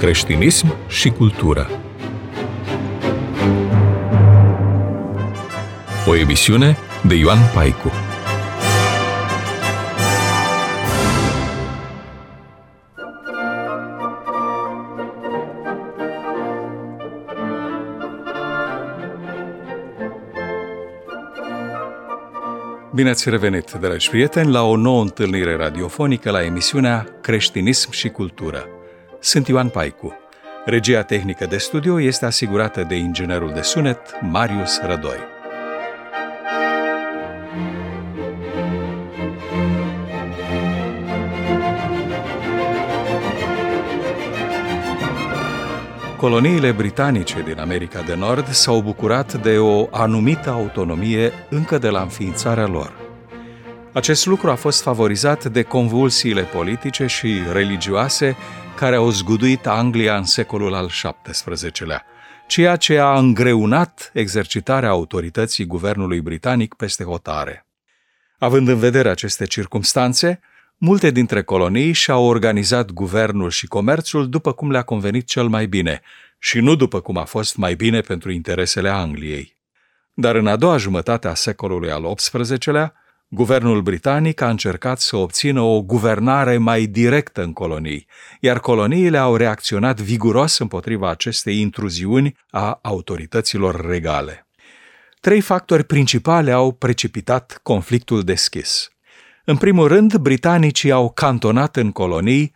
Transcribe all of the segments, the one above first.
creștinism și cultură. O emisiune de Ioan Paicu. Bine ați revenit, dragi prieteni, la o nouă întâlnire radiofonică la emisiunea Creștinism și cultură. Sunt Ioan Paicu. Regia tehnică de studio este asigurată de inginerul de sunet Marius Rădoi. Coloniile britanice din America de Nord s-au bucurat de o anumită autonomie încă de la înființarea lor. Acest lucru a fost favorizat de convulsiile politice și religioase care au zguduit Anglia în secolul al XVII-lea, ceea ce a îngreunat exercitarea autorității guvernului britanic peste hotare. Având în vedere aceste circumstanțe, multe dintre colonii și-au organizat guvernul și comerțul după cum le-a convenit cel mai bine și nu după cum a fost mai bine pentru interesele Angliei. Dar în a doua jumătate a secolului al XVIII-lea, guvernul britanic a încercat să obțină o guvernare mai directă în colonii, iar coloniile au reacționat viguros împotriva acestei intruziuni a autorităților regale. 3 factori principali au precipitat conflictul deschis. În primul rând, britanicii au cantonat în colonii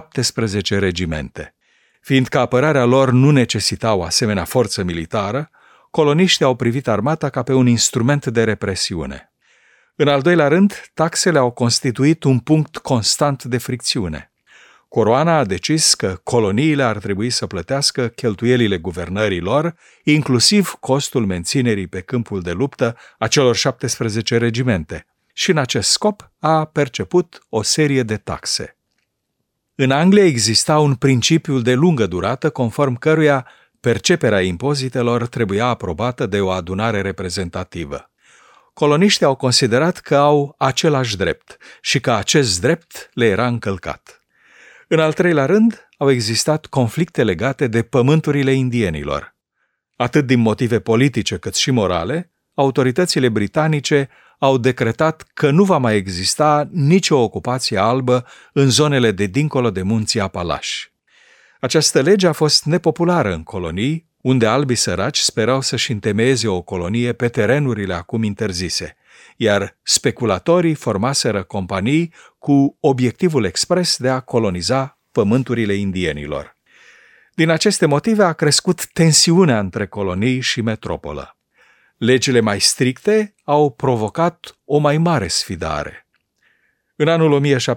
17 regimente. Fiindcă apărarea lor nu necesita o asemenea forță militară, coloniștii au privit armata ca pe un instrument de represiune. În al doilea rând, taxele au constituit un punct constant de fricțiune. Coroana a decis că coloniile ar trebui să plătească cheltuielile guvernării lor, inclusiv costul menținerii pe câmpul de luptă a celor 17 regimente, și în acest scop a perceput o serie de taxe. În Anglia exista un principiu de lungă durată conform căruia perceperea impozitelor trebuia aprobată de o adunare reprezentativă. Coloniștii au considerat că au același drept și că acest drept le era încălcat. În al treilea rând, au existat conflicte legate de pământurile indienilor. Atât din motive politice cât și morale, autoritățile britanice au decretat că nu va mai exista nicio ocupație albă în zonele de dincolo de munții Apalași. Această lege a fost nepopulară în colonii, unde albii săraci sperau să-și întemeieze o colonie pe terenurile acum interzise, iar speculatorii formaseră companii cu obiectivul expres de a coloniza pământurile indienilor. Din aceste motive a crescut tensiunea între colonii și metropolă. Legile mai stricte au provocat o mai mare sfidare. În anul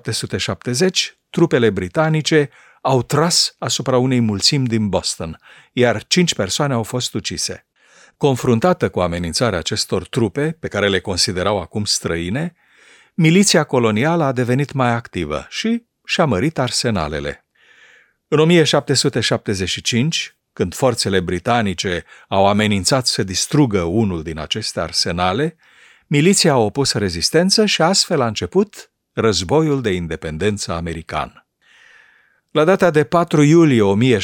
1770, trupele britanice au tras asupra unei mulțimi din Boston, iar 5 persoane au fost ucise. Confruntată cu amenințarea acestor trupe, pe care le considerau acum străine, miliția colonială a devenit mai activă și și-a mărit arsenalele. În 1775, când forțele britanice au amenințat să distrugă unul din aceste arsenale, miliția a opus rezistență și astfel a început războiul de independență american. La data de 4 iulie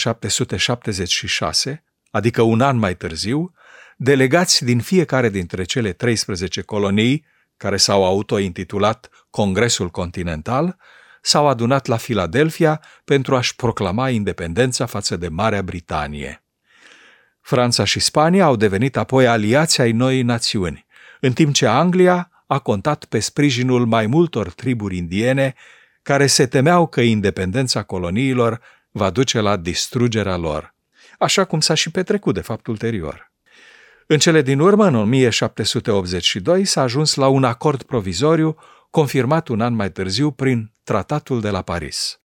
1776, adică un an mai târziu, delegați din fiecare dintre cele 13 colonii, care s-au autointitulat Congresul Continental, s-au adunat la Philadelphia pentru a-și proclama independența față de Marea Britanie. Franța și Spania au devenit apoi aliați ai noii națiuni, în timp ce Anglia a contat pe sprijinul mai multor triburi indiene care se temeau că independența coloniilor va duce la distrugerea lor, așa cum s-a și petrecut de fapt ulterior. În cele din urmă, în 1782, s-a ajuns la un acord provizoriu confirmat un an mai târziu prin Tratatul de la Paris.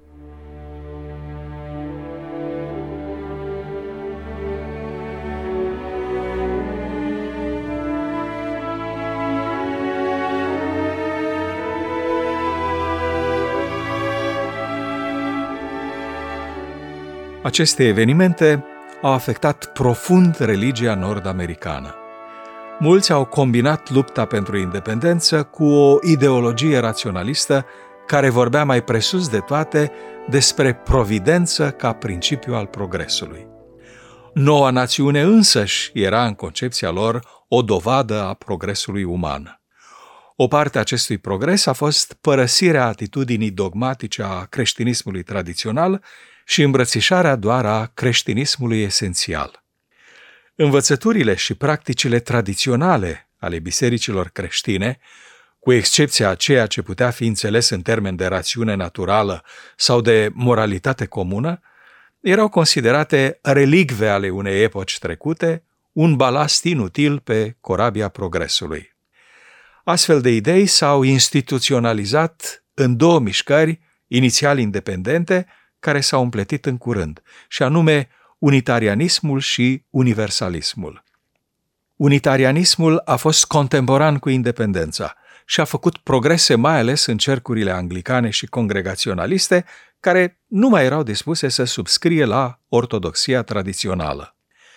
Aceste evenimente au afectat profund religia nord-americană. Mulți au combinat lupta pentru independență cu o ideologie raționalistă care vorbea mai presus de toate despre providență ca principiu al progresului. Noua națiune însăși era în concepția lor o dovadă a progresului uman. O parte a acestui progres a fost părăsirea atitudinii dogmatice a creștinismului tradițional și îmbrățișarea doar a creștinismului esențial. Învățăturile și practicile tradiționale ale bisericilor creștine, cu excepția a ceea ce putea fi înțeles în termeni de rațiune naturală sau de moralitate comună, erau considerate relicve ale unei epoci trecute, un balast inutil pe corabia progresului. Astfel de idei s-au instituționalizat în două mișcări inițial independente care s-au împletit în curând, și anume unitarianismul și universalismul. Unitarianismul a fost contemporan cu independența și a făcut progrese mai ales în cercurile anglicane și congregaționaliste, care nu mai erau dispuse să subscrie la ortodoxia tradițională.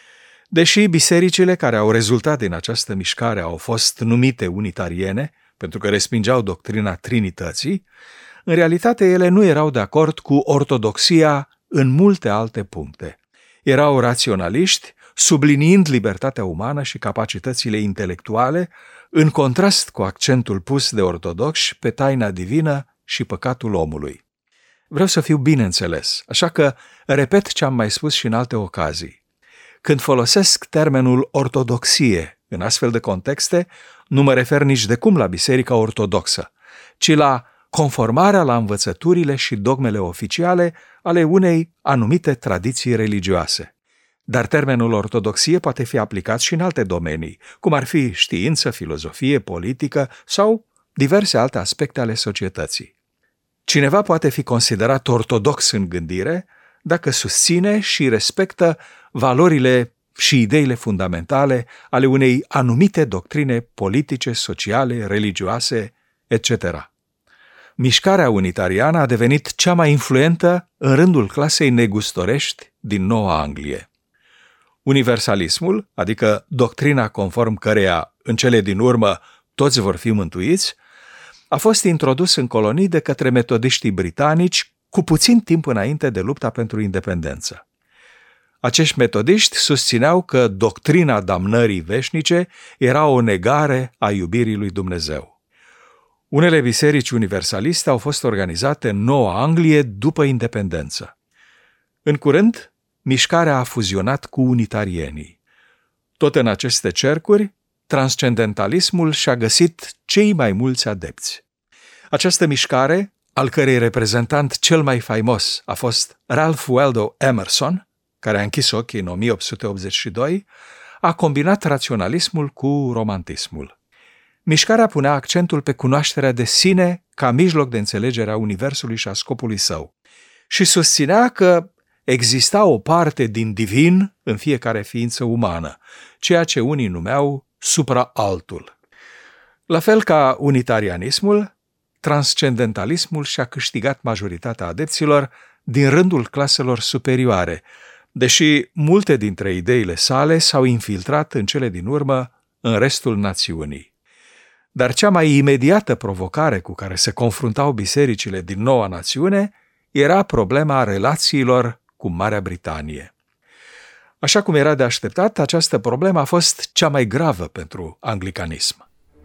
Deși bisericile care au rezultat din această mișcare au fost numite unitariene, pentru că respingeau doctrina Trinității, în realitate ele nu erau de acord cu ortodoxia în multe alte puncte. Erau raționaliști, subliniind libertatea umană și capacitățile intelectuale, în contrast cu accentul pus de ortodoxi pe taina divină și păcatul omului. Vreau să fiu bine înțeles, așa că repet ce am mai spus și în alte ocazii. Când folosesc termenul ortodoxie în astfel de contexte, nu mă refer nici de cum la Biserica Ortodoxă, ci la conformarea la învățăturile și dogmele oficiale ale unei anumite tradiții religioase. Dar termenul ortodoxie poate fi aplicat și în alte domenii, cum ar fi știință, filozofie, politică sau diverse alte aspecte ale societății. Cineva poate fi considerat ortodox în gândire dacă susține și respectă valorile și ideile fundamentale ale unei anumite doctrine politice, sociale, religioase, etc. Mișcarea unitariană a devenit cea mai influentă în rândul clasei negustorești din Noua Anglie. Universalismul, adică doctrina conform căreia, în cele din urmă, toți vor fi mântuiți, a fost introdus în colonii de către metodiștii britanici cu puțin timp înainte de lupta pentru independență. Acești metodiști susțineau că doctrina damnării veșnice era o negare a iubirii lui Dumnezeu. Unele biserici universaliste au fost organizate în Noua Anglie după independență. În curând, mișcarea a fuzionat cu unitarienii. Tot în aceste cercuri, transcendentalismul și-a găsit cei mai mulți adepți. Această mișcare, al cărei reprezentant cel mai faimos a fost Ralph Waldo Emerson, care a închis ochii în 1882, a combinat raționalismul cu romantismul. Mișcarea punea accentul pe cunoașterea de sine ca mijloc de înțelegere a universului și a scopului său și susținea că exista o parte din divin în fiecare ființă umană, ceea ce unii numeau supraaltul. La fel ca unitarianismul, transcendentalismul și-a câștigat majoritatea adepților din rândul claselor superioare, deși multe dintre ideile sale s-au infiltrat în cele din urmă în restul națiunii. Dar cea mai imediată provocare cu care se confruntau bisericile din noua națiune era problema relațiilor cu Marea Britanie. Așa cum era de așteptat, această problemă a fost cea mai gravă pentru anglicanism.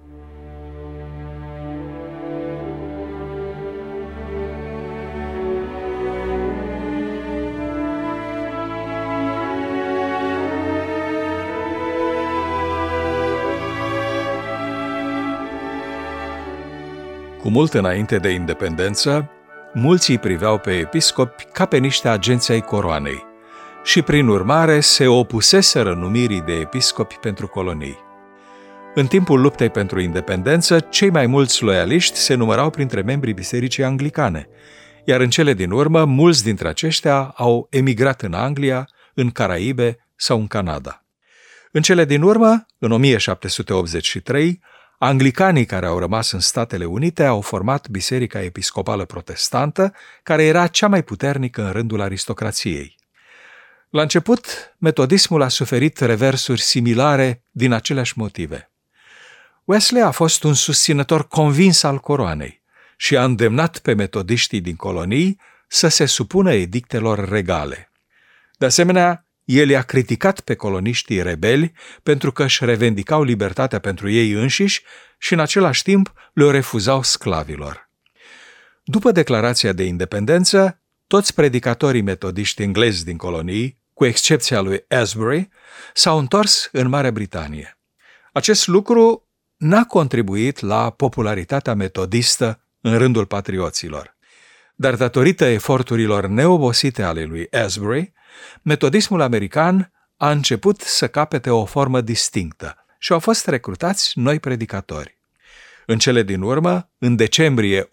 Cu mult înainte de independență, mulți îi priveau pe episcopi ca pe niște agenți ai coroanei și, prin urmare, se opuseseră numirii de episcopi pentru colonii. În timpul luptei pentru independență, cei mai mulți loialiști se numărau printre membrii Bisericii Anglicane, iar în cele din urmă, mulți dintre aceștia au emigrat în Anglia, în Caraibe sau în Canada. În cele din urmă, în 1783, anglicanii care au rămas în Statele Unite au format Biserica Episcopală Protestantă, care era cea mai puternică în rândul aristocrației. La început, metodismul a suferit reversuri similare din aceleași motive. Wesley a fost un susținător convins al coroanei și a îndemnat pe metodiștii din colonii să se supună edictelor regale. De asemenea, el i-a criticat pe coloniștii rebeli pentru că își revendicau libertatea pentru ei înșiși și în același timp le-o refuzau sclavilor. După declarația de independență, toți predicatorii metodiști englezi din colonii, cu excepția lui Asbury, s-au întors în Marea Britanie. Acest lucru n-a contribuit la popularitatea metodistă în rândul patrioților. Dar datorită eforturilor neobosite ale lui Asbury, metodismul american a început să capete o formă distinctă și au fost recrutați noi predicatori. În cele din urmă, în decembrie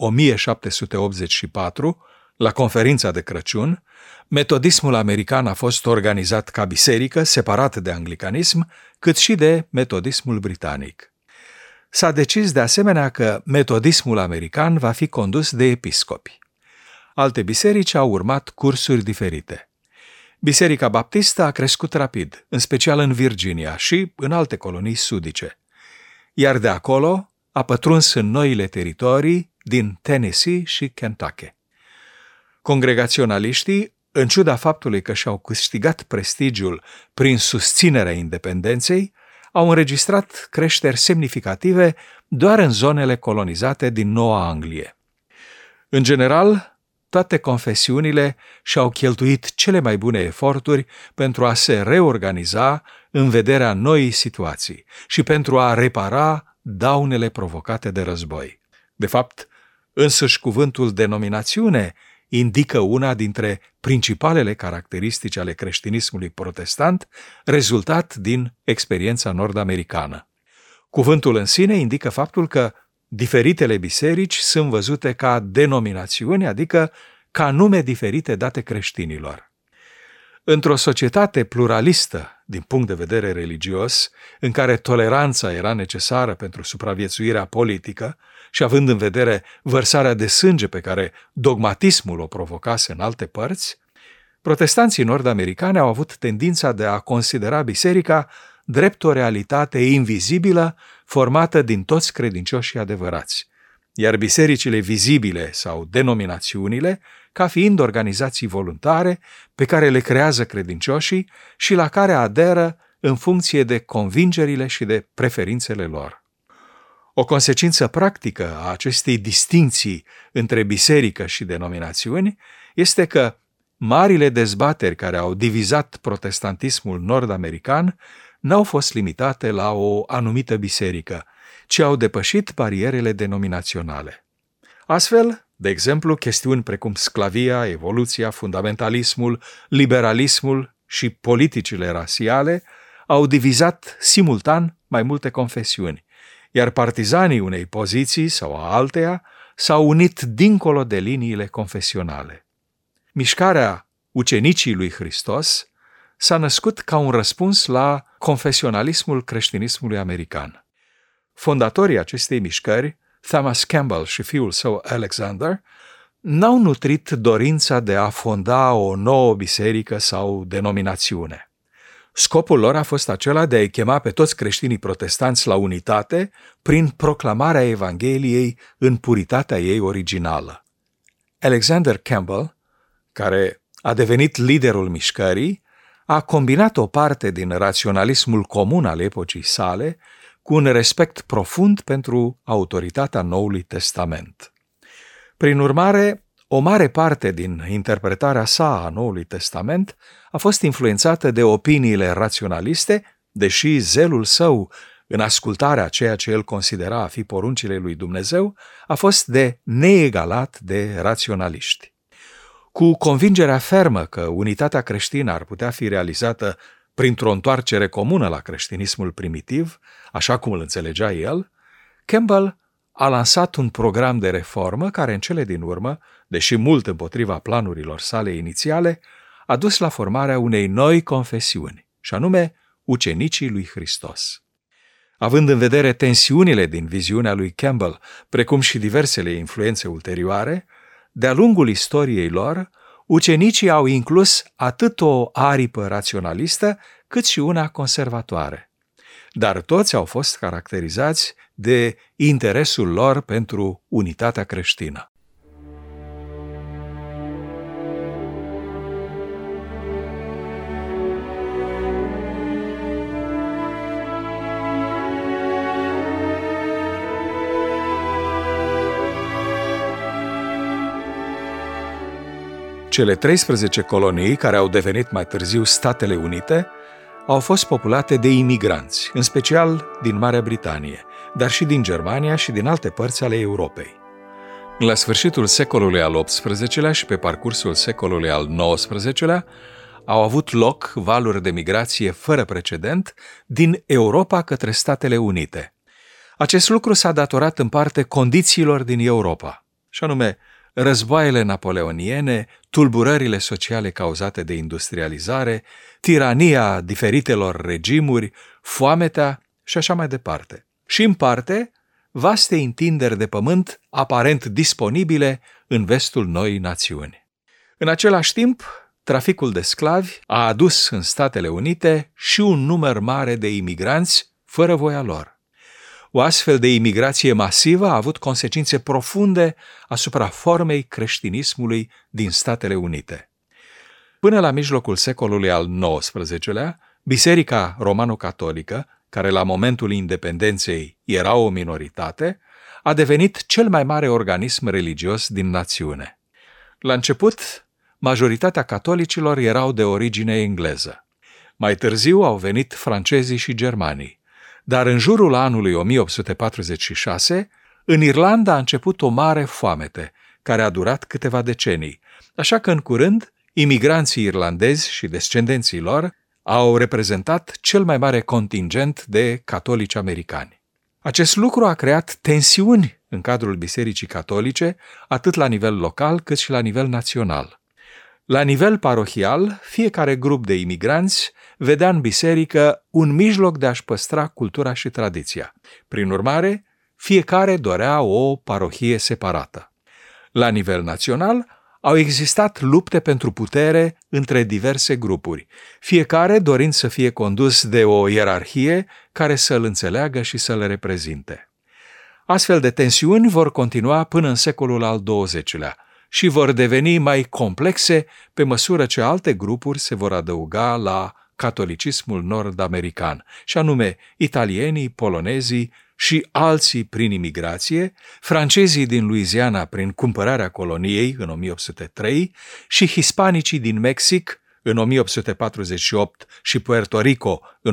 1784, la conferința de Crăciun, metodismul american a fost organizat ca biserică, separat de anglicanism, cât și de metodismul britanic. S-a decis de asemenea că metodismul american va fi condus de episcopi. Alte biserici au urmat cursuri diferite. Biserica Baptistă a crescut rapid, în special în Virginia și în alte colonii sudice, iar de acolo a pătruns în noile teritorii din Tennessee și Kentucky. Congregaționaliștii, în ciuda faptului că și-au câștigat prestigiul prin susținerea independenței, au înregistrat creșteri semnificative doar în zonele colonizate din Noua Anglie. În general, toate confesiunile și-au cheltuit cele mai bune eforturi pentru a se reorganiza în vederea noii situații și pentru a repara daunele provocate de război. De fapt, însuși cuvântul denominațiune indică una dintre principalele caracteristici ale creștinismului protestant, rezultat din experiența nord-americană. Cuvântul în sine indică faptul că diferitele biserici sunt văzute ca denominațiuni, adică ca nume diferite date creștinilor. Într-o societate pluralistă din punct de vedere religios, în care toleranța era necesară pentru supraviețuirea politică și având în vedere vărsarea de sânge pe care dogmatismul o provocase în alte părți, protestanții nord-americani au avut tendința de a considera biserica drept o realitate invizibilă formată din toți credincioșii adevărați, iar bisericile vizibile sau denominațiunile ca fiind organizații voluntare pe care le creează credincioșii și la care aderă în funcție de convingerile și de preferințele lor. O consecință practică a acestei distincții între biserică și denominațiuni este că marile dezbateri care au divizat protestantismul nord-american n-au fost limitate la o anumită biserică, ci au depășit barierele denominaționale. Astfel, de exemplu, chestiuni precum sclavia, evoluția, fundamentalismul, liberalismul și politicile rasiale au divizat simultan mai multe confesiuni, iar partizanii unei poziții sau a alteia s-au unit dincolo de liniile confesionale. Mișcarea Ucenicii lui Hristos s-a născut ca un răspuns la confesionalismul creștinismului american. Fondatorii acestei mișcări, Thomas Campbell și fiul său Alexander, n-au nutrit dorința de a fonda o nouă biserică sau denominațiune. Scopul lor a fost acela de a-i chema pe toți creștinii protestanți la unitate prin proclamarea Evangheliei în puritatea ei originală. Alexander Campbell, care a devenit liderul mișcării, a combinat o parte din raționalismul comun al epocii sale cu un respect profund pentru autoritatea Noului Testament. Prin urmare, o mare parte din interpretarea sa a Noului Testament a fost influențată de opiniile raționaliste, deși zelul său în ascultarea a ceea ce el considera a fi poruncile lui Dumnezeu a fost de neegalat de raționaliști. Cu convingerea fermă că unitatea creștină ar putea fi realizată printr-o întoarcere comună la creștinismul primitiv, așa cum îl înțelegea el, Campbell a lansat un program de reformă care în cele din urmă, deși mult împotriva planurilor sale inițiale, a dus la formarea unei noi confesiuni, și anume Ucenicii lui Hristos. Având în vedere tensiunile din viziunea lui Campbell, precum și diversele influențe ulterioare, de-a lungul istoriei lor, ucenicii au inclus atât o aripă raționalistă, cât și una conservatoare. dar toți au fost caracterizați de interesul lor pentru unitatea creștină. Cele 13 colonii, care au devenit mai târziu Statele Unite, au fost populate de imigranți, în special din Marea Britanie, dar și din Germania și din alte părți ale Europei. La sfârșitul secolului al XVIII-lea și pe parcursul secolului al XIX-lea au avut loc valuri de migrație fără precedent din Europa către Statele Unite. Acest lucru s-a datorat în parte condițiilor din Europa, și anume războaiele napoleoniene, tulburările sociale cauzate de industrializare, tirania diferitelor regimuri, foametea și așa mai departe. Și în parte, vaste întinderi de pământ aparent disponibile în vestul noii națiuni. În același timp, traficul de sclavi a adus în Statele Unite și un număr mare de imigranți fără voia lor. O astfel de imigrație masivă a avut consecințe profunde asupra formei creștinismului din Statele Unite. Până la mijlocul secolului al XIX-lea, Biserica Romano-Catolică, care la momentul independenței era o minoritate, a devenit cel mai mare organism religios din națiune. La început, majoritatea catolicilor erau de origine engleză. Mai târziu au venit francezii și germanii. Dar în jurul anului 1846, în Irlanda a început o mare foamete, care a durat câteva decenii, așa că în curând, imigranții irlandezi și descendenții lor au reprezentat cel mai mare contingent de catolici americani. Acest lucru a creat tensiuni în cadrul Bisericii Catolice, atât la nivel local cât și la nivel național. La nivel parohial, fiecare grup de imigranți vedea în biserică un mijloc de a-și păstra cultura și tradiția. Prin urmare, fiecare dorea o parohie separată. La nivel național, au existat lupte pentru putere între diverse grupuri, fiecare dorind să fie condus de o ierarhie care să-l înțeleagă și să-l reprezinte. Astfel de tensiuni vor continua până în secolul al XX-lea, și vor deveni mai complexe pe măsură ce alte grupuri se vor adăuga la catolicismul nord-american, și anume italienii, polonezii și alții prin imigrație, francezii din Louisiana prin cumpărarea coloniei în 1803 și hispanicii din Mexic în 1848 și Puerto Rico în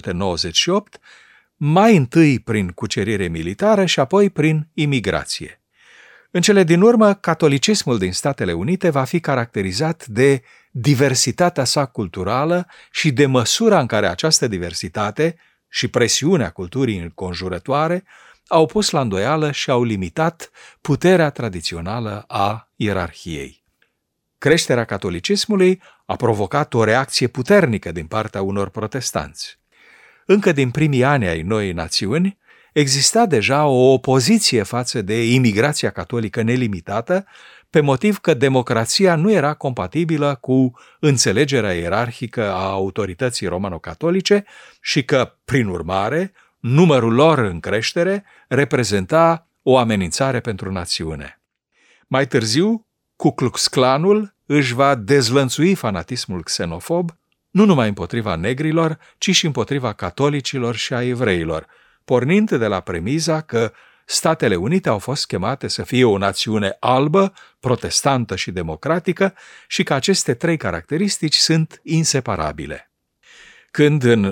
1898, mai întâi prin cucerire militară și apoi prin imigrație. În cele din urmă, catolicismul din Statele Unite va fi caracterizat de diversitatea sa culturală și de măsura în care această diversitate și presiunea culturii înconjurătoare au pus la îndoială și au limitat puterea tradițională a ierarhiei. Creșterea catolicismului a provocat o reacție puternică din partea unor protestanți. Încă din primii ani ai noii națiuni, exista deja o opoziție față de imigrația catolică nelimitată, pe motiv că democrația nu era compatibilă cu înțelegerea ierarhică a autorității romano-catolice și că, prin urmare, numărul lor în creștere reprezenta o amenințare pentru națiune. Mai târziu, Ku Klux Klanul își va dezlănțui fanatismul xenofob, nu numai împotriva negrilor, ci și împotriva catolicilor și a evreilor, pornind de la premiza că Statele Unite au fost chemate să fie o națiune albă, protestantă și democratică și că aceste trei caracteristici sunt inseparabile. Când în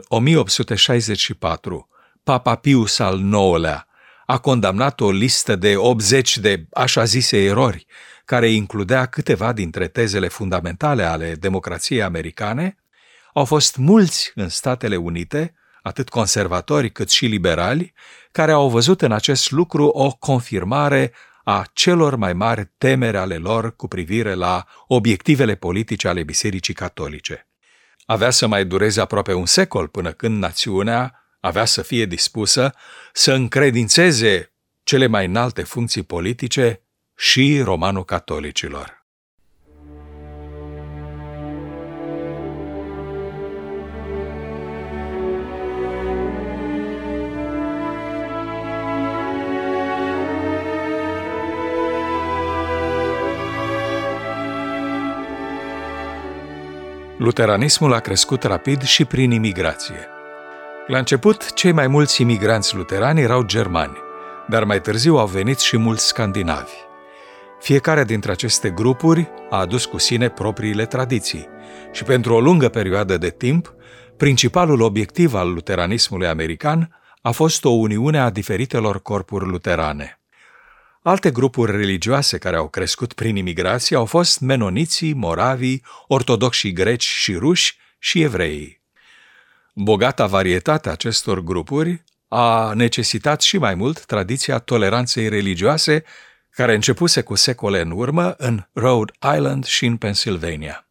1864 Papa Pius al IX-lea a condamnat o listă de 80 de așa zise erori, care includea câteva dintre tezele fundamentale ale democrației americane, au fost mulți în Statele Unite, atât conservatori cât și liberali, care au văzut în acest lucru o confirmare a celor mai mari temeri ale lor cu privire la obiectivele politice ale Bisericii Catolice. Avea să mai dureze aproape un secol până când națiunea avea să fie dispusă să încredințeze cele mai înalte funcții politice și romano-catolicilor. Luteranismul a crescut rapid și prin imigrație. La început, cei mai mulți imigranți luterani erau germani, dar mai târziu au venit și mulți scandinavi. Fiecare dintre aceste grupuri a adus cu sine propriile tradiții și pentru o lungă perioadă de timp, principalul obiectiv al luteranismului american a fost o uniune a diferitelor corpuri luterane. Alte grupuri religioase care au crescut prin imigrație au fost menoniții, moravii, ortodoxii greci și ruși și evreii. Bogata varietate a acestor grupuri a necesitat și mai mult tradiția toleranței religioase care începuse cu secole în urmă în Rhode Island și în Pennsylvania.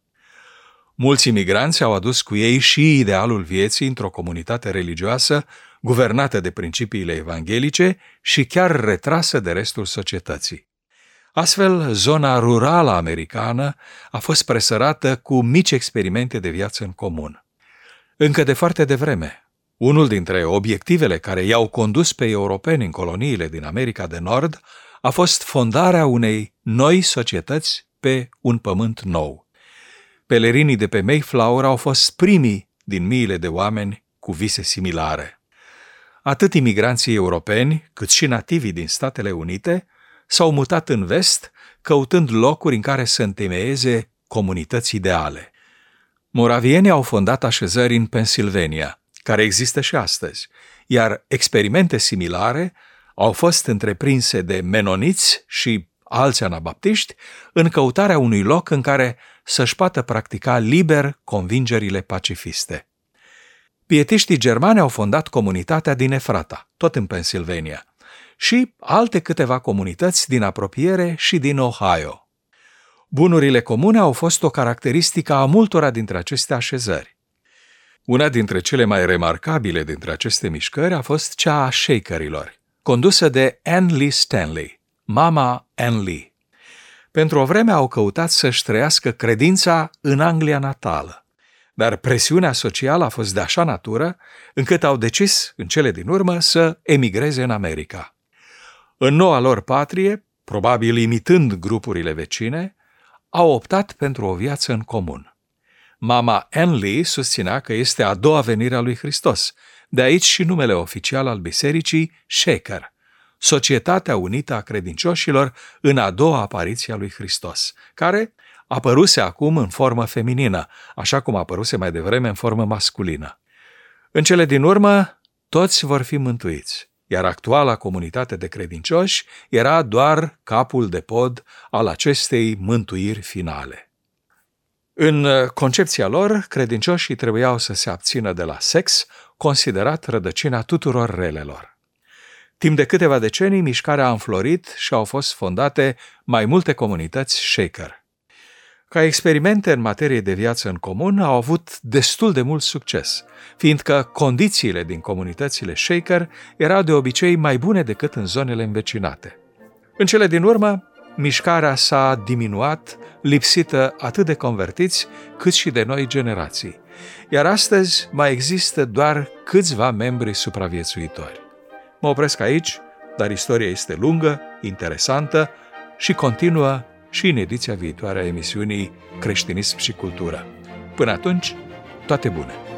Mulți imigranți au adus cu ei și idealul vieții într-o comunitate religioasă guvernată de principiile evanghelice și chiar retrasă de restul societății. Astfel, zona rurală americană a fost presărată cu mici experimente de viață în comun. Încă de foarte devreme, unul dintre obiectivele care i-au condus pe europeni în coloniile din America de Nord a fost fondarea unei noi societăți pe un pământ nou. Pelerinii de pe Mayflower au fost primii din miile de oameni cu vise similare. Atât imigranții europeni, cât și nativii din Statele Unite s-au mutat în vest, căutând locuri în care să întemeieze comunități ideale. Moravienii au fondat așezări în Pennsylvania, care există și astăzi, iar experimente similare au fost întreprinse de menoniți și alți anabaptiști în căutarea unui loc în care să-și poată practica liber convingerile pacifiste. Pietiștii germani au fondat comunitatea din Efrata, tot în Pennsylvania, și alte câteva comunități din apropiere și din Ohio. Bunurile comune au fost o caracteristică a multora dintre aceste așezări. Una dintre cele mai remarcabile dintre aceste mișcări a fost cea a Shakerilor, condusă de Anne Lee Stanley, mama Anne Lee. Pentru o vreme au căutat să-și trăiască credința în Anglia natală, dar presiunea socială a fost de așa natură încât au decis, în cele din urmă, să emigreze în America. În noua lor patrie, probabil imitând grupurile vecine, au optat pentru o viață în comun. Mama Anne Lee susținea că este a doua venire a lui Hristos, de aici și numele oficial al bisericii, Shaker, Societatea Unită a Credincioșilor în a doua apariție a lui Hristos, care apăruse acum în formă feminină, așa cum apăruse mai devreme în formă masculină. În cele din urmă, toți vor fi mântuiți, iar actuala comunitate de credincioși era doar capul de pod al acestei mântuiri finale. În concepția lor, credincioșii trebuiau să se abțină de la sex, considerat rădăcina tuturor relelor. Timp de câteva decenii, mișcarea a înflorit și au fost fondate mai multe comunități Shaker. Ca experimente în materie de viață în comun au avut destul de mult succes, fiindcă condițiile din comunitățile Shaker erau de obicei mai bune decât în zonele învecinate. În cele din urmă, mișcarea s-a diminuat, lipsită atât de convertiți cât și de noi generații, iar astăzi mai există doar câțiva membri supraviețuitori. Mă opresc aici, dar istoria este lungă, interesantă și continuă și în ediția viitoare a emisiunii Creștinism și Cultură. Până atunci, toate bune!